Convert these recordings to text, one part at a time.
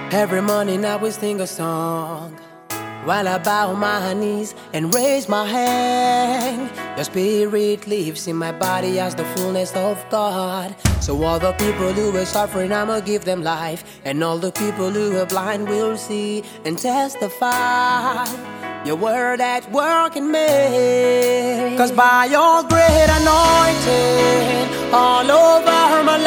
Every morning I will sing a song while I bow my knees and raise my hand. Your spirit lives in my body as the fullness of God. So all the people who are suffering, I'ma give them life. And all the people who are blind will see and testify your word at work in me. Cause by your great anointing all over my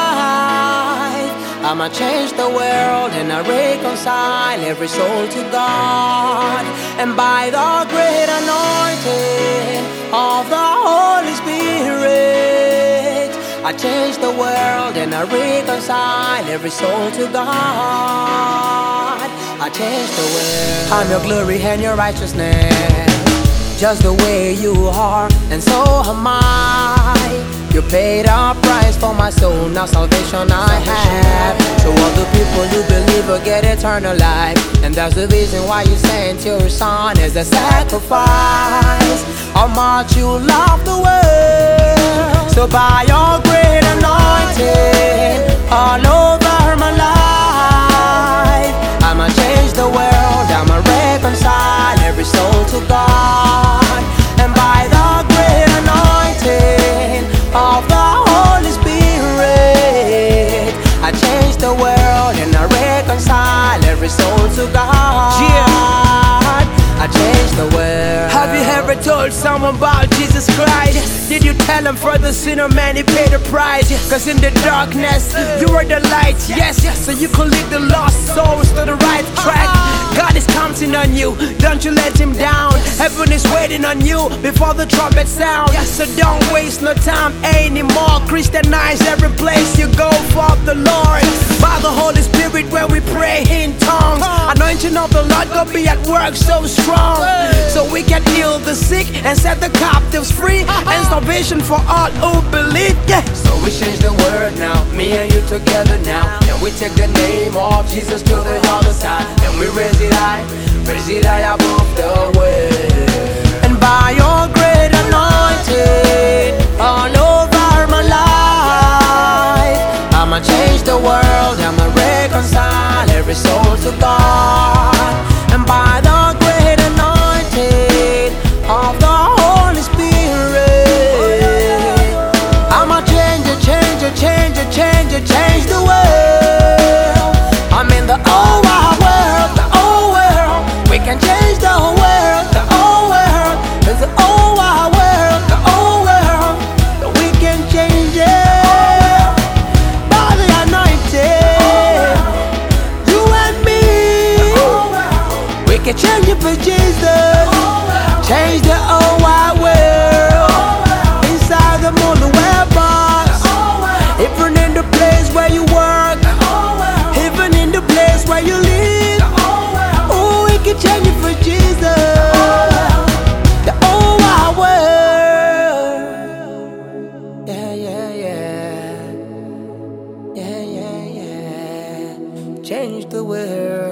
life, I'ma change the world and I reconcile every soul to God. And by the great anointing of the Holy Spirit, I change the world and I reconcile every soul to God. I change the world. I'm your glory and your righteousness, just the way you are, and so am I. You paid a price for my soul, now salvation I have. So all the people who believe will get eternal life. And that's the reason why you sent your son as a sacrifice. How much you love the world. So by your great anointing all over my life, I'ma change the world, I'ma reconcile every soul to God. And by the great anointing of the Holy Spirit, I change the world and I reconcile every soul to God. Yeah. I change the world. Have you ever told someone about Jesus Christ? Did you tell him for the sinner, man, he paid the price? Cause in the darkness, you were the light, yes. So you could lead the lost souls to the right track. God is counting on you, don't you let him down. Heaven is waiting on you before the trumpet sound. So don't waste no time anymore. Christianize every place you go for the Lord. By the Holy Spirit when we pray in tongues, anointing of the Lord gonna be at work so strong. So we can heal the sick and set the captives free, and salvation for all who believe, yeah. So we change the word now, me and you together now. And we take the name of Jesus to the other side, and we raise it high above the world. And by your great anointing all over my life, I'ma change the world, I'ma reconcile every soul to God. And by the great anointing of the Holy Spirit, I'ma change the world. I'm in the whole wide world, the whole world. We can change the whole world, the whole world. There's the whole wide world, the whole world. We can change it by the anointing. You and me, we can change it for Jesus. Change the whole wide world. Inside the moon web box, even in the place where you work, even in the place where you live. Oh, we can change it for Jesus. The whole wide world. Yeah, yeah, yeah. Yeah, yeah, yeah. Change the world.